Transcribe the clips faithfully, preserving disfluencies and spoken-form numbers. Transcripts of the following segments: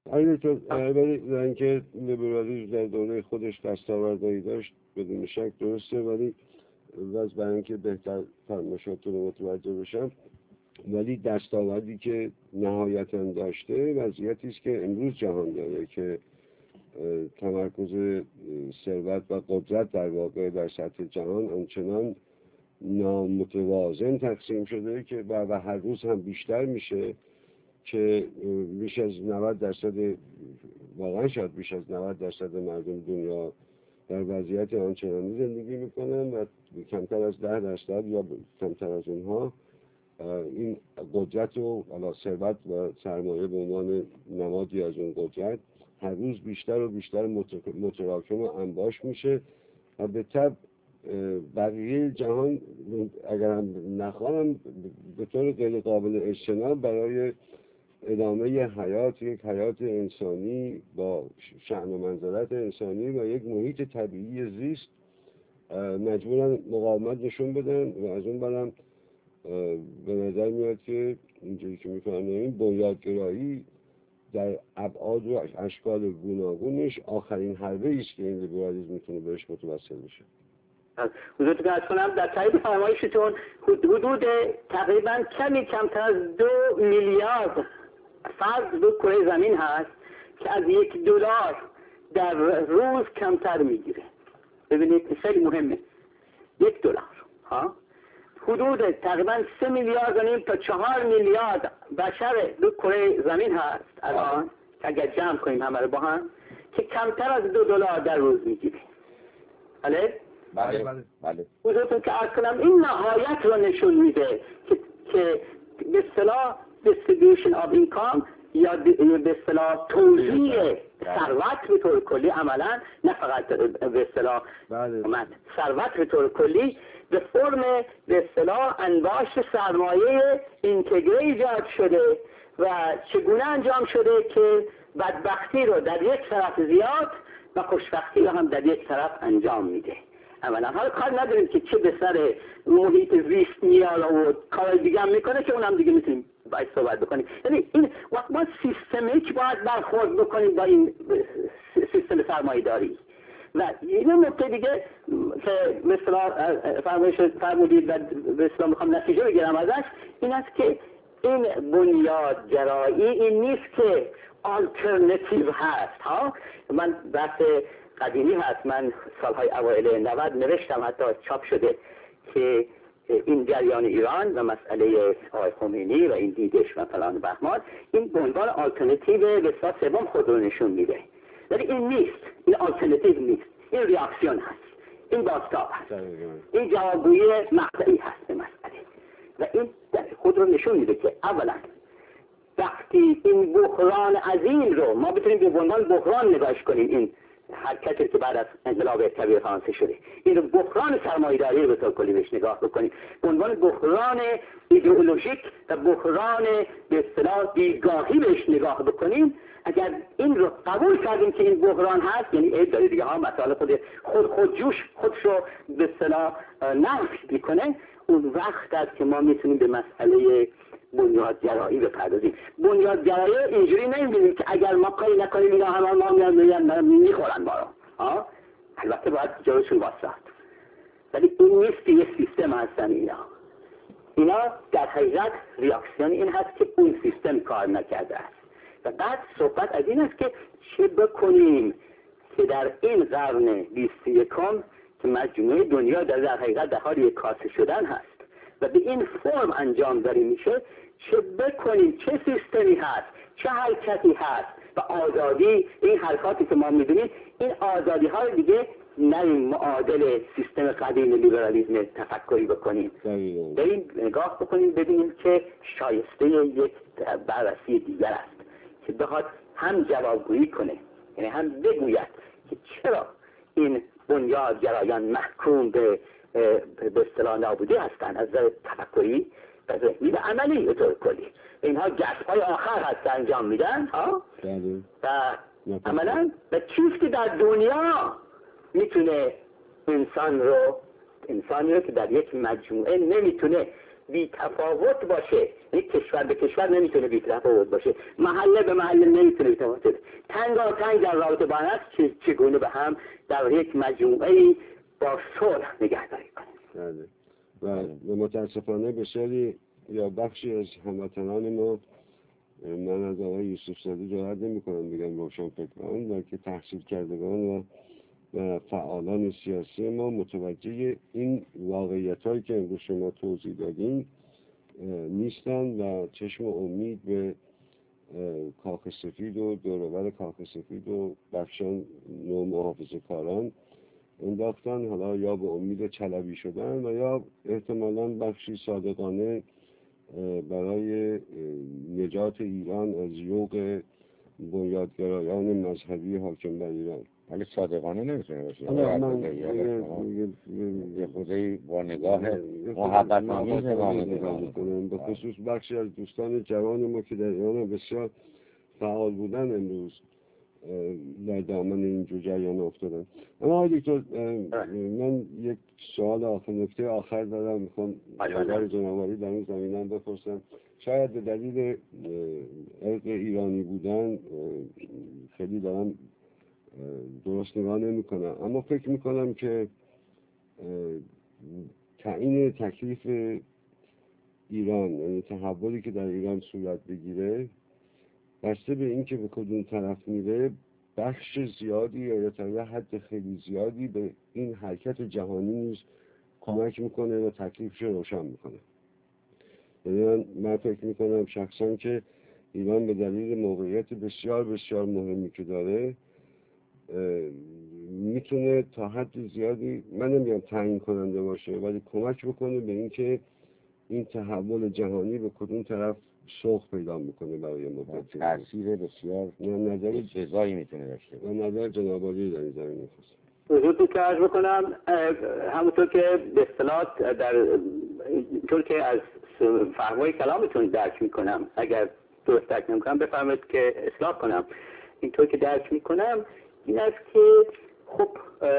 اگه تو ولی اینکه لیبرالیسم در دوره خودش دستاوردهایی داشت بدون شک درسته، ولی باز برای اینکه بهتر فرمایشاتون رو متوجه بشم، ولی دستاوردی که نهایتاً داشته وضعیتی است که امروز جهان داره که تمرکز ثروت و قدرت در واقع در سطح جهان آنچنان نامتوازن تقسیم شده که و هر روز هم بیشتر میشه که بیش از نود درصد، واقعا شاید بیش از نود درصد مردم دنیا در وضعیت آنچنانی زندگی میکنن و کمتر از ده درصد یا کمتر از اونها این قدرت و علا ثروت و سرمایه به عنوان نمادی از اون قدرت هر روز بیشتر و بیشتر متراکم و انباش میشه و به طب بقیه جهان اگر هم نخواهم به طور غیر قابل اجتناب برای ادامه حیات، یک حیات انسانی با شأن و منزلت انسانی و یک محیط طبیعی زیست مجبورن مقاومت نشون بدن و از اون برم به نظر میاد که اینجوری که میفرماییم بنیادگرایی در ابعاد و اشکال گوناگونش آخرین حربه است که این لیبرالیسم میتونه بهش متوسل بشه. حضورتون ارز کنم در تایید فرمایشتون حدود تقریبا کمی کمتر از دو میلیارد فرد رو کره زمین هست که از یک دلار در روز کمتر میگیره. ببینید خیلی مهمه، یک دلار ها حدود تقریبا سه میلیارد و نیم تا چهار میلیارد بشر دو کره زمین هست الان که اگر جمع کنیم همه رو با هم که کمتر از دو دلار در روز میگیره. بله؟ بله بله بله. حضورتون که عرض کنم این نهایت رو نشون میده که که به اصطلاح distribution of income یا به اصطلاح توزیع ثروت به طور کلی عملا نه فقط به اصطلاح ثروت به طور کلی به فرم به اصطلاح انباش سرمایه اینتگره ایجاد شده و چگونه انجام شده که بدبختی رو در یک طرف زیاد و خوشبختی رو هم در یک طرف انجام میده. اولا حالا کار نداریم که چه به سر محیط زیست میاد و کار دیگه هم میکنه که اونم دیگه میتونیم باید صحبت بکنیم. یعنی این وقت ما سیستمیک باید برخورد بکنیم با این سیستم سرمایه داری. و این نکته دیگه که مثلا فرمودید و به اصطلاح میخوام نتیجه بگیرم ازش این است که این بنیادگرایی این نیست که آلترنتیو هست ها. من بحث قدیمی هست، من سالهای اوایل نود نوشتم، حتی چاپ شده که این جریان ایران و مسئله آقای خمینی و این دیدش و فلان بهمان این به عنوان آلترنتیو به اصطلاح سوم خود رو نشون میده، ولی این نیست، این آلترنتیو نیست، این ریاکسیون هست، این بازتاب هست، این جوابگویی مقطعی هست به مسئله و این خود رو نشون میده که اولا وقتی این بحران عظیم رو ما بتونیم به عنوان بحران نگاهش کنیم، این حرکتی که بعد از انقلاب کبیر فرانسه شده، این بحران سرمایه‌داری رو به طور کلی بهش نگاه بکنیم به عنوان بحران ایدئولوژیک و بحران به اصطلاح دیدگاهی بهش نگاه بکنیم، اگر این رو قبول کردیم که این بحران هست، یعنی ادعای دیگه ها مسائل خود خود خودجوش خودش رو به اصطلاح نفی میکنه، اون وقت است که ما میتونیم به مسئله بنیادگرایی بپردازیم. بنیادگرایی اینجوری نمیبینیم که اگر ما کاری نکنیم اینا همه ما میان میخورن ما رو ها، البته باید جلوشون واسط، ولی این نیست که یه سیستم هستن اینا اینا در حقیقت ریاکسیون این هست که اون سیستم کار نکرده است. و بعد صحبت از این است که چه بکنیم که در این قرن بیست و یکم که مجموعه دنیا در, در حقیقت در حال یک کاسه شدن هست و به این فرم انجام داری میشه، چه بکنیم، چه سیستمی هست، چه حرکتی هست و آزادی این حرکاتی که ما میدونیم این آزادی ها رو دیگه نریم معادل سیستم قدیم لیبرالیسم تفکری بکنیم، بریم نگاه بکنیم ببینیم که شایسته یک بررسی دیگر است که بخواد هم جوابگویی کنه، یعنی هم بگوید که چرا این بنیادگرایان محکوم به به اصطلاح نابودی هستند از نظر تفکری و ذهنی و عملی به طور کلی. اینها گشت‌های آخر هست که انجام میدن ها و عملا و چیزی که در دنیا میتونه انسان رو انسانی رو که در یک مجموعه نمیتونه بی تفاوت باشه، یعنی کشور به کشور نمیتونه بی تفاوت باشه، محله به محله نمیتونه بی تفاوت باشه، تنگا تنگ در رابطه با هم چگونه به هم در یک مجموعه با صلح نگهداری کنیم. و متاسفانه بسیاری یا بخشی از هموطنان ما، من از آقای یوسف زاده جرئت نمی‌کنم بگم روشنفکران و که تحصیل کردگان و و فعالان سیاسی ما متوجه این واقعیت‌هایی که امروز شما توضیح دادین نیستن و چشم امید به کاخ سفید و دور و بر کاخ سفید و بخشان نوع محافظه کاران انداختن، حالا یا به امید چلبی شدن و یا احتمالاً بخشی صادقانه برای نجات ایران از یوغ بنیادگرایان مذهبی حاکم بر ایران. ولی صادقانه نمیتونه باشه. من یه خودی با نگاه محبت آمیز نگاه میکنم. به خصوص بخشی از دوستان جوان ما که در ایران بسیار فعال بودن امروز در دامن این جریان افتادن. اما آقای دکتر من یک سوال آخر نکته آخر دارم، میخوام نظر جنابعالی در این زمینه بپرسم. شاید به دلیل ارق ایرانی بودن خیلی دارم درست نگاه نمی کنم، اما فکر می کنم که تعیین تکلیف ایران، یعنی تحولی که در ایران صورت بگیره بسته به این که به کدوم طرف میره بخش زیادی یا تا حد خیلی زیادی به این حرکت جهانی نیز کمک میکنه و تکلیفش روشن میکنه. یعنی من, من فکر میکنم شخصا که ایران به دلیل موقعیت بسیار بسیار مهمی که داره میتونه تا حد زیادی، من نمیگم تعیین کننده باشه، ولی کمک بکنه به اینکه این تحول جهانی به کدوم طرف سوق پیدا میکنه برای مدت. تأثیر بسیار نظر جزایی میتونه داشته و نظر جناب عالی در این زمینه خواست. وجودی که عرض بکنم همونطور که به اصطلاح در اینطور که از فهمای کلامتون درک میکنم، اگر درست درک نمیکنم بفرمایید که اصلاح کنم. اینطور که درک میکنم این است که خب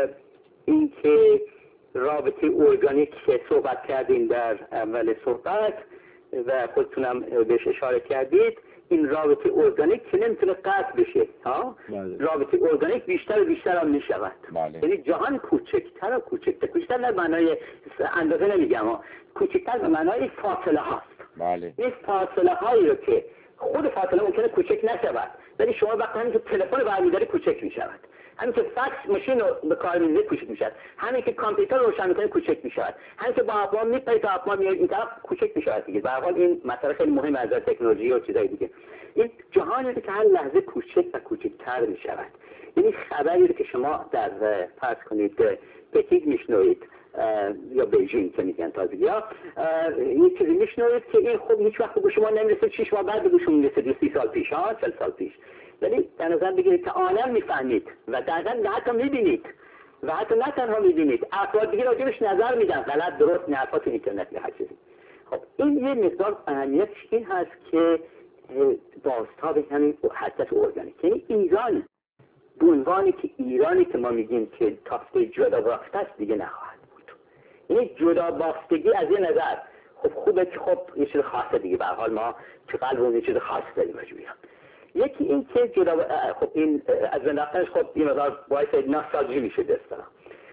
این که رابطه ارگانیک که صحبت کردیم در اول صحبت و خودتونم بهش اشاره کردید، این رابطه ارگانیک که نمیتونه قطع بشه ها بله. رابطه ارگانیک بیشتر و بیشتر هم میشود. بله. یعنی جهان کوچکتر و کوچکتر کوچکتر نه معنای اندازه نمیگم ها، کوچکتر به معنای فاصله هاست. بله. این فاصله هایی رو که خود فاصله ممکنه کوچک نشود، ولی شما وقتی همین که تلفن برمی‌داری کوچک میشود، همین که فکس ماشین رو به کار می‌گیری کوچک میشود، همین که کامپیوتر رو روشن می‌کنی کوچک میشود، همین که با اقوام میپری تا اقوام میاد این طرف کوچک میشود دیگه. به هر حال این مسئله خیلی مهمه از تکنولوژی و چیزای دیگه. این جهانی که هر لحظه کوچک و کوچکتر میشود. یعنی خبری که شما در فرض کنید پکینگ میشنوید یا بیجینگ که میگن تازگیا، این چیزی میشنوید که این خب هیچ وقت به شما نمیرسه، شش ماه بعد به شما میرسه، سی سال پیش ها چهل سال پیش. ولی در نظر بگیرید که عالم میفهمید و دقیقاً حتی میبینید و حتی نه تنها میبینید، افراد دیگه راجبش نظر میدن، غلط درست نرفات اینترنت یا هر چیزی. خب این یه مقدار اهمیتش این هست که بازتاب همین حرکت ارگانیک، یعنی ایران به عنوانی که ایرانی که ما میگیم که تافته جدا بافته است دیگه نخواهد بود. یعنی جدا بافتگی از یه نظر خب خوبه که خب یه چیز خاصه دیگه، به هر حال ما تو قلبمون یه چیز خاص داریم راجع یکی این که جدا خب این از بنداختنش خب این مقدار باعث ناستالژی میشه دستان،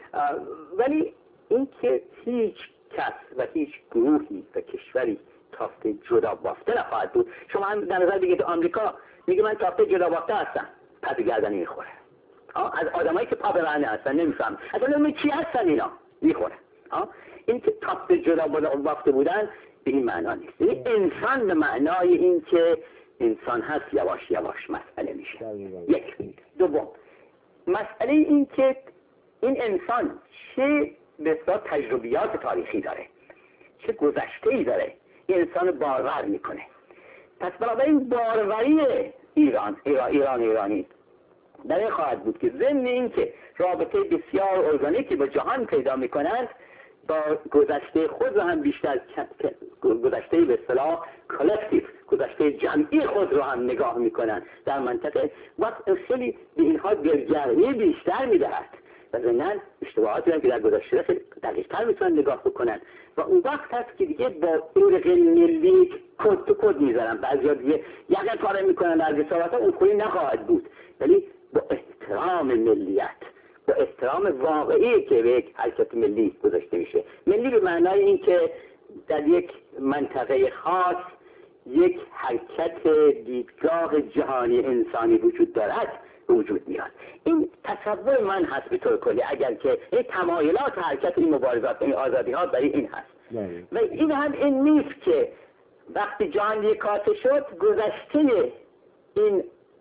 ولی این که هیچ کس و هیچ گروهی و کشوری تافته جدا بافته نخواهد بود. شما هم در نظر بگید آمریکا میگه من تافته جدا بافته هستم، پس گردنی میخوره. از آدمایی که پا به رهنه هستن نمیفهم اصلا نمیدونم چی هستن اینا، میخوره. این که تافته جدا بافته بودن به این معنا نیست. یعنی انسان به معنای این که انسان هست یواش یواش مسئله میشه. یک. دوم مسئله این که این انسان چه بسیار تجربیات تاریخی داره، چه گذشته‌ای داره، این انسان باور میکنه. پس بنابراین باروری ایران ایران ایران ایرانی در این خواهد بود که ضمن این که رابطه بسیار ارگانیکی با جهان پیدا میکنند، با گذشته خود رو هم بیشتر گذشته به اصطلاح کالکتیو، گذشته جمعی خود رو هم نگاه میکنن در منطقه و خیلی به اینها دلگرمی بیشتر میدهد. و ضمناً اشتباهاتی هم که در گذشته خیلی دقیق‌تر میتونن نگاه بکنن و اون وقت هست که دیگه با ارق ملی کد تو کد میذارن. بعضیا دیگه یقه پاره میکنن در رسالت‌ها، اون خوری نخواهد بود، ولی با احترام ملیت، با احترام واقعی که به یک حرکت ملی گذاشته میشه. ملی به معنای این که در یک منطقه خاص یک حرکت دیدگاه جهانی انسانی وجود دارد وجود میاد. این تصور من هست به طور کلی، اگر که این تمایلات حرکت این مبارزات این آزادی ها برای این هست بله. و این هم این نیست که وقتی جهان یکاته شد گذشته این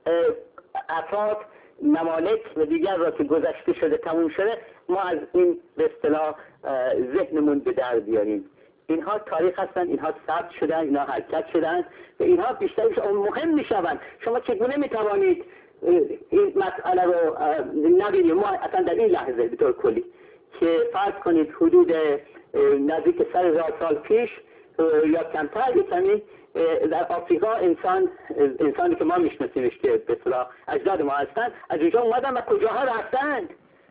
افراد ممالک و دیگر را که گذشته شده تموم شده ما از این به اصطلاح ذهنمون به در بیاریم. اینها تاریخ هستند، اینها ثبت شدن، اینها حرکت شدن و اینها بیشترش مهم میشوند. شما چگونه میتوانید این مسئله رو نبینید؟ ما اصلا در این لحظه به طور کلی که فرض کنید حدود نزدیک سر هزار سال پیش یا کمتر کمی در آفریقا انسان انسانی که ما میشناسیمش که به اصطلاح اجداد ما هستند از اونجا اومدن و کجاها رفتند؟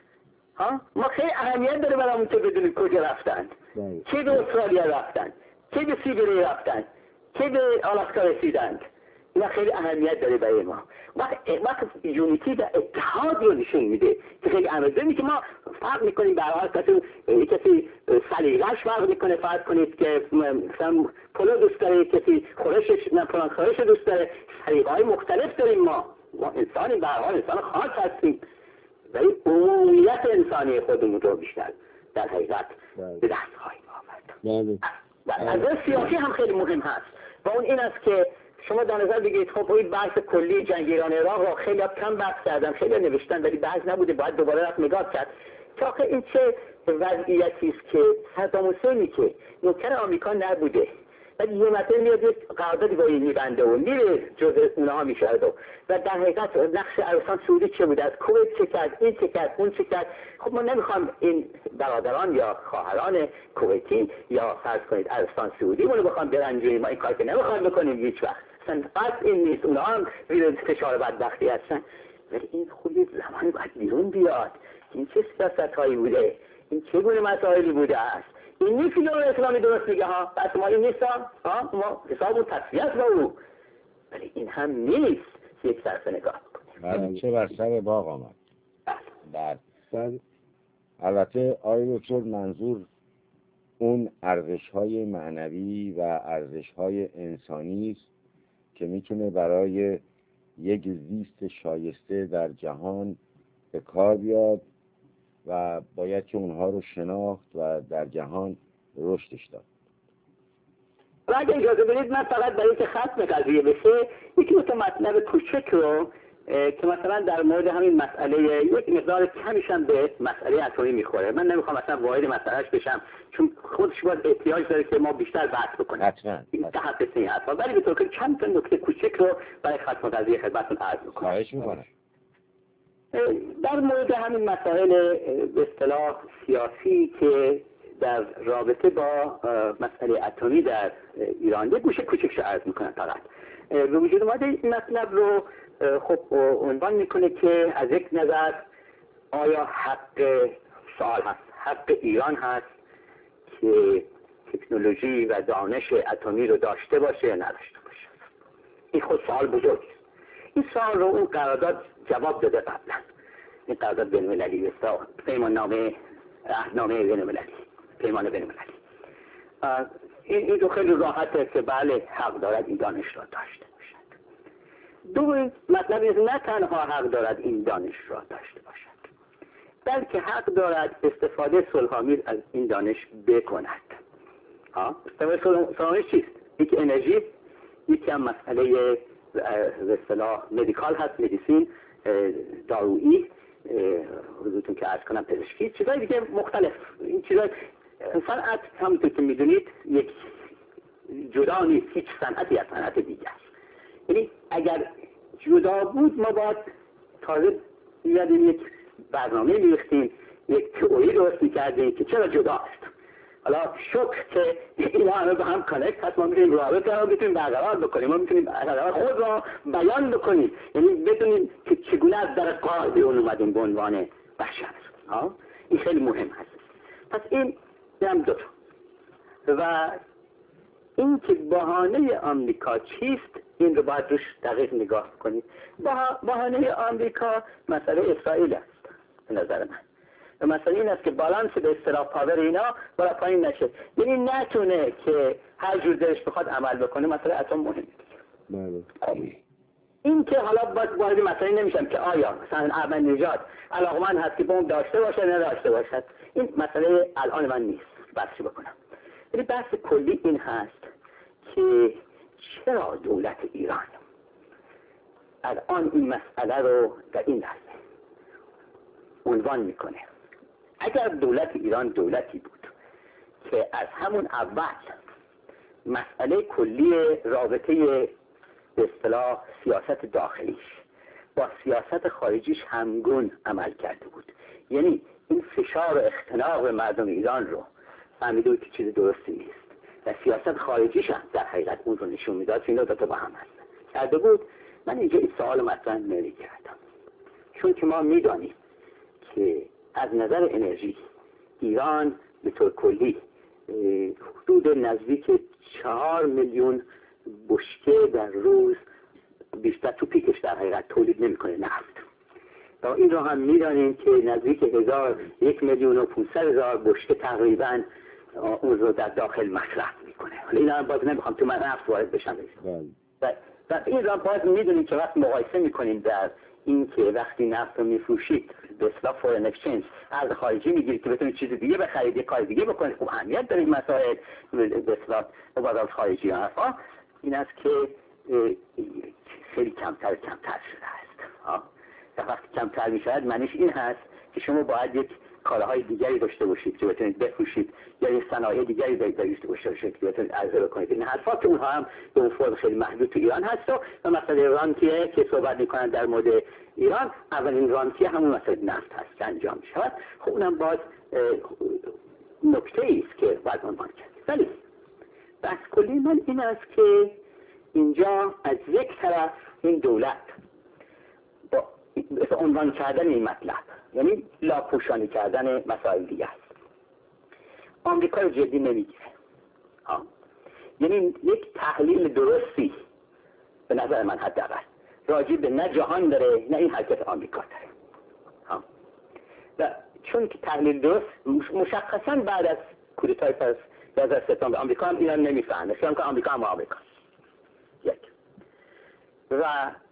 ها ما خیلی اهمیت داره برامون که بدونید کجا رفتند. چه به استرالیا رفتند، چه به سیبری رفتند، چه به آلاسکا رسیدند. اینا خیلی اهمیت داره برای ما. وقت وقت یونیتی و اتحاد رو نشون میده که خیلی اهمیت داره که ما فرق میکنیم. به هر حال کسی کسی سلیقه‌اش فرق میکنه. فرض کنید که مثلا پلو دوست داره، کسی خورشش نه فلان خورش دوست داره. سلیقه‌های مختلف داریم ما. ما انسانی به هر حال انسان خاص هستیم. ولی عمومیت انسانی خودمون رو بیشتر در حقیقت به دست خواهیم آورد. و از سیاسی هم خیلی مهم هست و اون این است که شما در نظر بگیرید خب این بحث کلی جنگ ایران عراق را خیلی کم بحث کردن، خیلی نوشتن ولی بحث نبوده، باید دوباره رفت نگاه کرد که آخه این چه وضعیتی است که صدام حسینی که نوکر آمریکا نبوده ولی یه مطلب میاد یک قراردادی با این میبنده و میره جزء اونها میشد و و در حقیقت نقش عربستان سعودی چه بود؟ از کویت چه کرد؟ این چه کرد؟ اون چه کرد؟ خب ما نمیخوام این برادران یا خواهران کویتی یا فرض کنید عربستان سعودی مونو بخوام برنجونیم، ما این کار که نمیخوام بکنیم هیچ وقت. اصلا قصد این نیست، اونها هم زیر فشار بدبختی هستن ولی این خوبی زمانی باید بیرون بیاد. این چه سیاست هایی بوده؟ این چگونه مسائلی بوده است؟ این نیست که جمهوری اسلامی درست میگه ها، بس ما این نیست ها، ما حساب و تصفیه با او، ولی این هم نیست که یک طرف نگاه کنیم. چه بر سر باغ آمد. بعد بله. البته آقای دکتر منظور اون ارزش‌های معنوی و ارزش‌های انسانی است که میتونه برای یک زیست شایسته در جهان به کار بیاد و باید که اونها رو شناخت و در جهان رشدش داد. و اگه اجازه بدید من فقط برای اینکه ختم قضیه بشه یکی دو مطلب کوچک رو که مثلا در مورد همین مسئله یک مقدار کمیش هم به مسئله اتمی میخوره. من نمیخوام مثلا وارد مسئلهش بشم چون خودش باید احتیاج داره که ما بیشتر بحث بکنیم. حتما. این تحت این حرفا ولی به طور کلی چند تا نکته کوچک رو برای ختم قضیه خدمتتون عرض میکنم. خواهش میکنم. در مورد همین مسائل به اصطلاح سیاسی که در رابطه با مسئله اتمی در ایران یه گوشه کوچکش عرض میکنم فقط به وجود اومده. این مطلب رو خب عنوان میکنه که از یک نظر آیا حق سوال هست، حق ایران هست که تکنولوژی و دانش اتمی رو داشته باشه یا نداشته باشه. این خود سوال بزرگ. این سوال رو اون قرارداد جواب داده قبلا. این قرارداد بین المللی است، پیمان نامه عهدنامه بین المللی، پیمان بین المللی. این این رو خیلی راحته که بله حق دارد این دانش را داشته باشد. دوم مطلب این نه تنها حق دارد این دانش را داشته باشد بلکه حق دارد استفاده صلح‌آمیز از این دانش بکند. ها استفاده صلح‌آمیز چیست؟ یکی انرژی، یکی هم مسئله به اصطلاح مدیکال هست، مدیسین، دارویی، حضورتون که عرض کنم پزشکی، چیزای دیگه مختلف. این چیزای صنعت همونطور که میدونید یک جدا نیست، هیچ صنعتی از صنعت دیگه است. یعنی اگر جدا بود ما باید تازه میادیم یک برنامه میریختیم، یک تئوری درست میکردیم که چرا جدا است. حالا شکر که اینا همه به هم کانکت هست، ما میتونیم رابطه رو میتونیم برقرار بکنیم، ما میتونیم خود را بیان بکنیم، یعنی بدونیم که چگونه از در قاعده اون اومدیم به عنوان بشر. ها این خیلی مهم هست. پس این هم دو تا. و این که بهانه آمریکا چیست این رو باید روش دقیق نگاه کنید. بهانه آمریکا مسئله اسرائیل است به نظر من. و مسئله این است که بالانس به اصطلاح پاور اینا بالا پایین نشه، یعنی نتونه که هر جور دلش بخواد عمل بکنه. مسئله اتم مهمه. بله. این که حالا باید وارد مسئله نمیشم که آیا مثلا احمدی‌نژاد علاقمند هست که بمب داشته باشه نه داشته باشد، این مسئله الان من نیست بحثی بکنم. ولی بحث کلی این هست که چرا دولت ایران الان این مسئله رو در این لحظه عنوان میکنه. اگر دولت ایران دولتی بود که از همون اول مسئله کلی رابطه به اصطلاح سیاست داخلیش با سیاست خارجیش همگون عمل کرده بود، یعنی این فشار و اختناق مردم ایران رو فهمیده بود که چیز درستی نیست و سیاست خارجیش هم در حقیقت اون رو نشون میداد که اینا دو تا با هم هستن کرده بود، من اینجا این سوال مطرح نمی‌کردم. چون که ما میدانیم که از نظر انرژی ایران به طور کلی حدود نزدیک چهار میلیون بشکه در روز بیشتر تو پیکش در حقیقت تولید نمیکنه نفت. و این رو هم میدانیم که نزدیک هزار یک میلیون و پونصد هزار بشکه تقریبا اون رو در داخل مصرف میکنه. حالا این هم باز نمیخوام تو من نفت وارد بشم. و و این رو باز میدونیم که وقت مقایسه میکنیم در این که وقتی نفت رو میفروشید به اصطلاح فورن اکسچنج ارز خارجی میگیرید که بتونید چیز دیگه بخرید، یه کار دیگه بکنید، خب اهمیت داره این مسائل به اصطلاح مبادلات خارجی ها. این است که خیلی کمتر کمتر شده است. و وقتی کمتر میشود معنیش این هست که شما باید یک کالاهای دیگری داشته باشید که بتونید بفروشید یا یک صنایع دیگری داشته باشید که بتونید عرضه بکنید. این حرفا که اونها هم به اون فرم خیلی محدود تو ایران هست. و مثلا رانتیه که صحبت میکنن در مورد ایران، اولین رانتیه همون مثلا نفت هست که انجام میشود. خب اونم باز نکته ایست که باید عنوان کرد. ولی بحث کلی من این است که اینجا از یک طرف این دولت با عنوان کردن این مطلب یعنی لاپوشانی کردن مسائل دیگه است، آمریکا رو جدی نمیگیره. یعنی یک تحلیل درستی به نظر من حداقل راجع به نه جهان داره نه این حرکت آمریکا داره. ها. و چون که تحلیل درست مشخصا بعد از کودتای پس هزار سپتامبر آمریکا هم ایران نمیفهمه، چون که آمریکا هم آمریکا یک و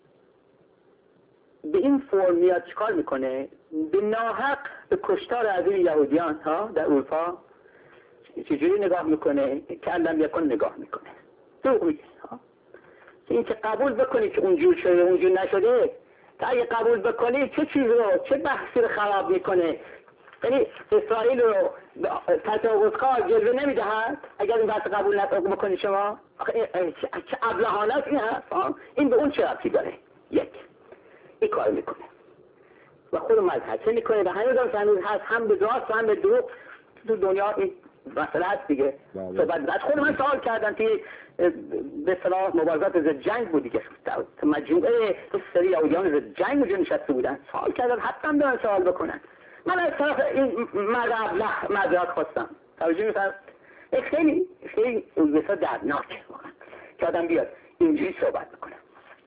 به این فرم میاد چیکار میکنه؟ به ناحق به کشتار از این یهودیان ها در اروپا چجوری نگاه میکنه؟ کلم یکن نگاه میکنه. دروغ میگه. این که قبول بکنی که اونجور شده اونجور نشده، تا اگه قبول بکنی چه چیز رو چه بحثی رو خراب میکنه؟ یعنی اسرائیل رو تحت اسقاط جلوه نمیدهد اگر این بحث قبول نکنی شما؟ چه ابلهانه است این هست؟ این به اون چه ربطی داره؟ یک این کار میکنه و خود مذهبه میکنه و هنوز هم هنوز هست، هم به راست هم به دروغ تو دنیا این مسئله هست دیگه. صحبت بعد خود من سوال کردم که به اصطلاح مبارزات ضد جنگ بود دیگه، مجموعه سری یهودیان ضد جنگ اونجا نشسته بودن، سوال کردم حتما دارن سوال بکنن. من از طرف این مذهب معذرت خواستم. توجه میکنم خیلی خیلی بسیار دردناکه واقعا که آدم بیاد اینجوری صحبت بکنه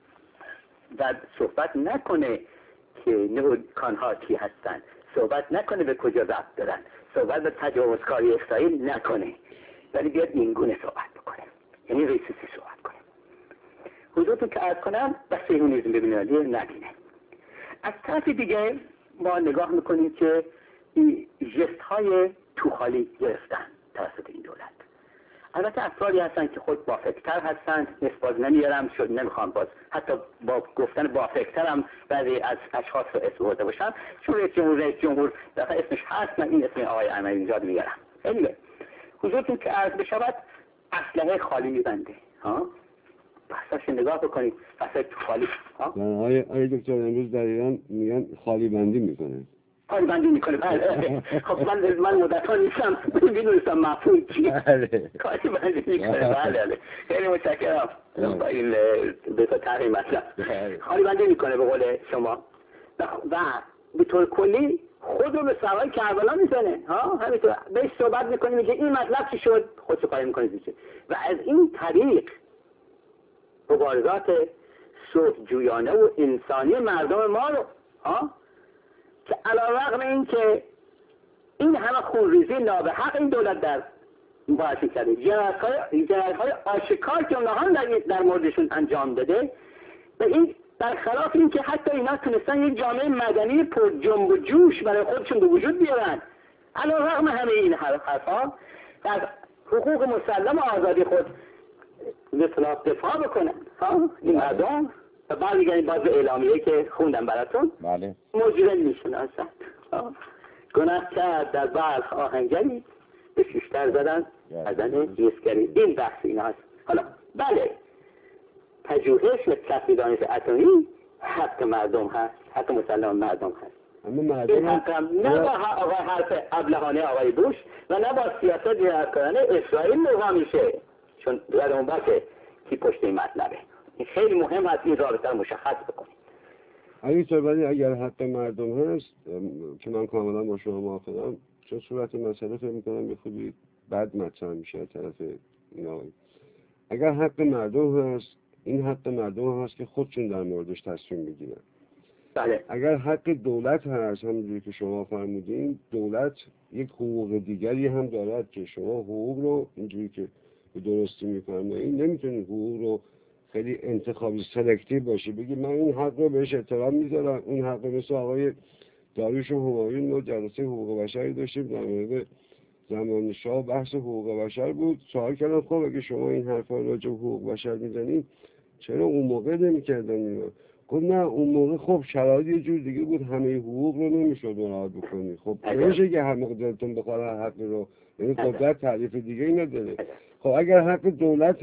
و صحبت نکنه که نهودکان‌ها کی هستن، صحبت نکنه به کجا ربط دارن، صحبت به تجاوزکاری اسرائیل نکنه، ولی بیاد اینگونه صحبت بکنه، یعنی ریسیسی صحبت کنه. حضورتون که عرض کنم بس صهیونیسم ببینید نبینه. از طرف دیگه ما نگاه میکنیم که این ژست های توخالی گرفتن توسط این دولت. البته افرادی هستن که خود بافکتر هستن، نسبت نمیارم شد نمیخوام باز حتی با گفتن بافکتر هم بعضی از اشخاص رو اسم برده باشم، چون رئیس جمهور رئیس جمهور دفعه اسمش هست، من این اسم آقای احمدی‌نژاد میارم. خیلی حضورتون که عرض بشود اسلحه خالی میبنده ها، بحثاش نگاه بکنید، بحثای توخالی ها. آقای آقای دکتر امروز در ایران میگن خالی بندی میکنه. خالی بندی میکنه. بله. خب من من مدت‌ها نیستم میدونستم مفهوم چیه. خالی بندی میکنه. بله. خیلی متشکرم. با این به تو تحریم مطلب. خالی بندی میکنه به قول شما. و به طور کلی خود رو به سوای کربلا میزنه ها، همینطور بهش صحبت میکنه میگه این مطلب چی شد، خودشو قایم میکنه زیشه. و از این طریق مبارزات صلح‌جویانه و انسانی مردم ما رو ها که علیرغم این که این همه خونریزی نابحق این دولت در مبارزه کرده، جنایت‌های آشکار که اونها در, در موردشون انجام داده، و این برخلاف این که حتی اینا تونستن یک جامعه مدنی پر جنب و جوش برای خودشون به وجود بیارن، علیرغم همه این حرفا از حقوق مسلم و آزادی خود به صلاح دفاع بکنن ها این مردم. و بعد دیگه باز اعلامیه که خوندم براتون بله مجرم میشناسند، گناه کرد در بلخ آهنگری به ششتر زدن بدن ریسگری. این بحث این هست. حالا بله پژوهش و کسب دانش اتمی حق مردم هست، حق مسلم مردم هست. اما این مردم حق هم نه با آقای حرف ابلهانه آقای بوش و نه با سیاست جنایتکارانه اسرائیل نوها میشه، چون یادمون باشه کی پشت این مطلبه. این خیلی مهم هست این رابطه رو مشخص بکنیم. اگه طبعا اگر حق مردم هست که من کاملا با شما موافقم، چون صورت مسئله فکر میکنم به خوبی بد مطرح میشه از طرف اینا. اگر حق مردم هست، این حق مردم هست که خودشون در موردش تصمیم بگیرن. بله. اگر حق دولت هست، همونجوری که شما فرمودین، دولت یک حقوق دیگری هم دارد که شما حقوق رو اینجوری که به درستی میفرمایید نمیتونید حقوق رو خیلی انتخابی سلکتیو باشه، بگی من این حق رو بهش احترام میذارم. این حق مثل آقای داریوش همایون ما جلسه حقوق بشری داشتیم در مورد زمان شاه، بحث حقوق بشر بود. سوال کردم خب اگه شما این حرفا رو راجع به حقوق بشر میزنید چرا اون موقع نمیکردن اینا؟ گفت نه اون موقع خب شرایط یه جور دیگه بود، همه حقوق رو نمیشد مراعات بکنی. خب نمیشه که هر موقع دلتون بخواد حق رو، یعنی قدرت تعریف دیگه ای نداره. خب اگر حق دولت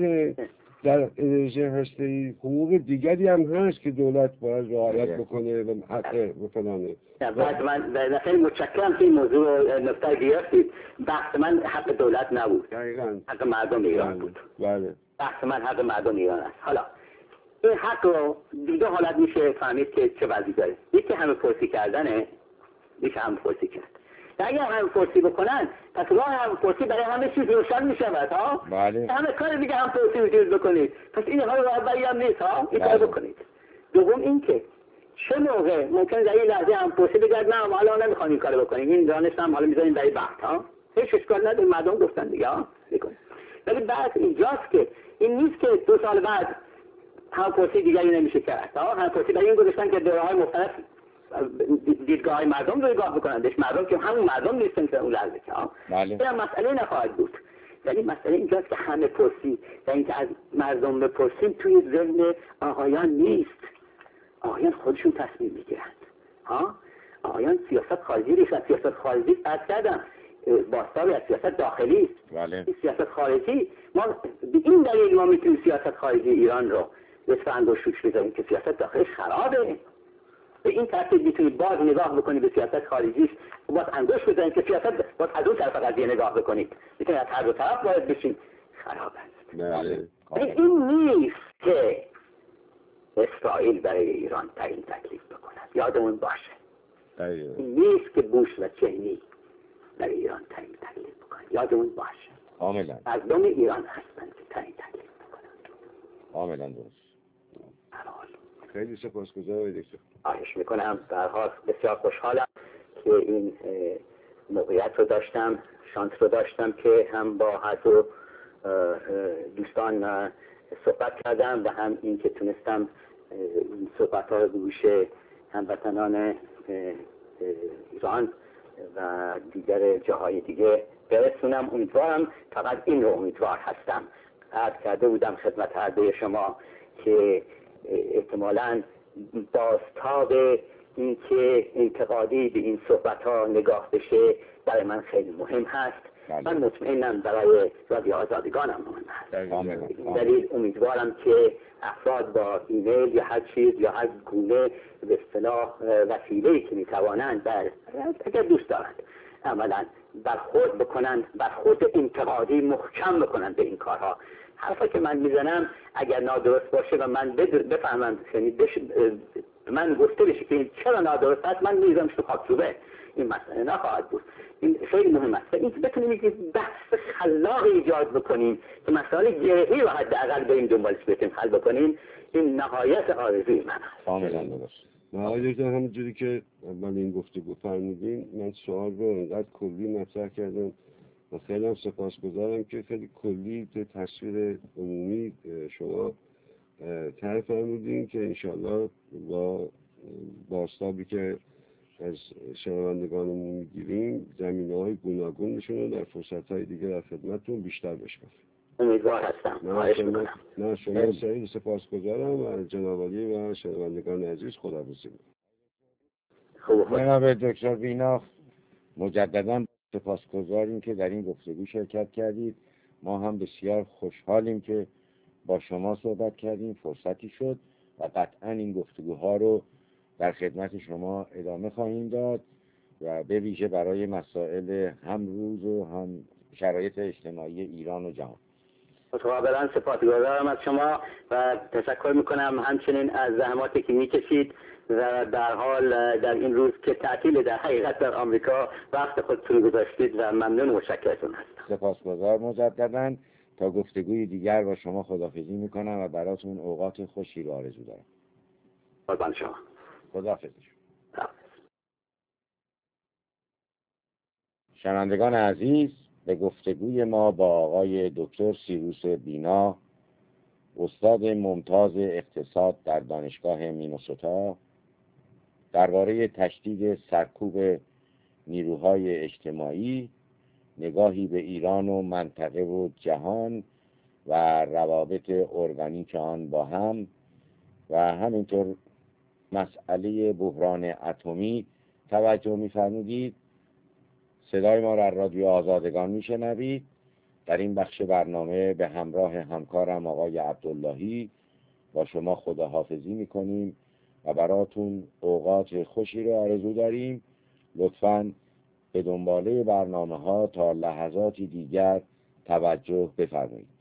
در انرژی هسته‌ای، حقوق دیگری هم هست که دولت باید رعایت بکنه و حق بکنه. بعد من خیلی متشکرم که این موضوع رو نکته گرفتید. بحث من حق دولت نبود، دقیقاً حق مردم ایران بود. بله. بحث من حق مردم ایران است. حالا این حق رو دو حالت میشه فهمید که چه وضعی داره. یکی همه پرسی کردنه، یکی همه پرسی کرد. اگر هم پرسی بکنن پس راه هم پرسی برای همه چیز روشن می شود ها. بله. همه کار دیگه هم پرسی میتونید بکنید، پس این ها راه برای هم نیست ها، این کار بکنید. دوم این که چه موقع ممکن در این لحظه هم پرسی بگرد نه ما حالا نمیخوایم این کارو بکنیم، این دانش هم حالا میذاریم برای بحث ها، هیچ اشکال نداره، مردم گفتن دیگه ها بکنید. ولی بعد اینجاست که این نیست که دو سال بعد هم پرسی دیگری نمیشه کرد ها. هم پرسی برای این گذاشتن که دوره‌های مختلف دیدگاه های مردم رو نگاه بکنندش، مردم که همون مردم نیستن که اون لحظه که ها. بله. این مسئله نخواهد بود. ولی مسئله اینجاست که همه پرسی و اینکه از مردم بپرسیم توی ذهن آقایان نیست. آقایان خودشون تصمیم میگیرند ها. آقایان سیاست خارجی نیستن. سیاست خارجی فرض کردم باستابی از سیاست داخلی است. بله. سیاست خارجی ما به این دلیل ما میتونیم سیاست خارجی ایران رو لطفاً انگشتش بزنیم که سیاست داخلیش خرابه. به این ترتیب میتونید باز نگاه بکنید به سیاست خارجیش و باز انگشت بزنید که سیاست باز از اون طرف قضیه نگاه بکنید. میتونید از هر دو طرف وارد بشین. خراب است. بله. این نیست که اسرائیل برای ایران تعیین تکلیف بکند. یادمون باشه. دقیقا. این نیست که بوش و چینی برای ایران تعیین تکلیف بکنند. یادمون باشه. کاملا. مردم ایران هستند که تعیین تکلیف بکنند. کاملا درست. خیلی سپاسگزارم دکتر. خواهش میکنم. در حال بسیار خوشحالم که این موقعیت رو داشتم، شانس رو داشتم که هم با هر دو دوستان صحبت کردم و هم این که تونستم این صحبت ها رو به گوش هموطنان ایران و دیگر جاهای دیگه برسونم. امیدوارم، فقط این رو امیدوار هستم، عرض کرده بودم خدمت هر دوی شما که احتمالاً بازتاب این که انتقادی به این صحبت ها نگاه بشه برای من خیلی مهم هست. بله. من مطمئنم برای رادیو آزادگانم مهم هست. این دلیل امیدوارم که افراد با ایمیل یا هر چیز یا هر گونه به اصطلاح وسیله‌ای که میتوانند بر اگر دوست دارند عملاً برخورد بکنند، برخورد انتقادی محکم بکنند به این کارها. حرفی که من میزنم اگر نادرست باشه و من بفهمم، یعنی من گفته بشه که چرا نادرست است، من میذارم تو خاکروبه. این مسئله نخواهد بود. این خیلی مهم است. این که بتونیم یک بحث خلاق ایجاد بکنیم که مسائل گرهی رو حداقل بریم دنبالش بتونیم حل بکنیم، این نهایت آرزوی من است. کاملا درست. و آقای دکتر همونجوری که اول این گفتگو فرمودین، من سوال رو انقدر کلی مطرح کردم و خیلی هم سپاسگزارم که خیلی کلی به تصویر عمومی شما طرح فرمودین که انشالله با بازتابی که از شنوندگانمون میگیریم زمینه‌های گوناگون نشون در فرصت‌های دیگه در خدمتتون بیشتر بشکافیم. امیدوار هستم. خواهش می‌کنم. من شما سعید سپاسگزارم و جناب عالی و شنوندگان عزیز خداحافظی خوب جناب دکتر بینا، مجددا سپاسگزاریم که در این گفتگو شرکت کردید. ما هم بسیار خوشحالیم که با شما صحبت کردیم، فرصتی شد و قطعا این گفتگوها رو در خدمت شما ادامه خواهیم داد و به ویژه برای مسائل هم روز و هم شرایط اجتماعی ایران و جهان. متقابلا سپاسگزارم از شما و تشکر میکنم همچنین از زحماتی که میکشید و در حال در این روز که تعطیل در حقیقت در آمریکا وقت خودتون گذاشتید و ممنون و متشکرتون هستم. سپاسگزار مجددا. تا گفتگوی دیگر با شما خداحافظی میکنم و براتون اوقات خوشی رو آرزو دارم. قربان شما. خداحافظ. شنوندگان عزیز، به گفتگوی ما با آقای دکتر سیروس بینا، استاد ممتاز اقتصاد در دانشگاه مینسوتا، درباره تشدید سرکوب نیروهای اجتماعی، نگاهی به ایران و منطقه و جهان و روابط ارگانیک آن با هم و همینطور مسئله بحران اتمی توجه می‌فرمودید. صدای ما را رادیو آزادگان میشنوید. در این بخش برنامه به همراه همکارم آقای عبداللهی با شما خداحافظی میکنیم و براتون اوقات خوشی رو آرزو داریم. لطفاً به دنباله برنامه ها تا لحظاتی دیگر توجه بفرمایید.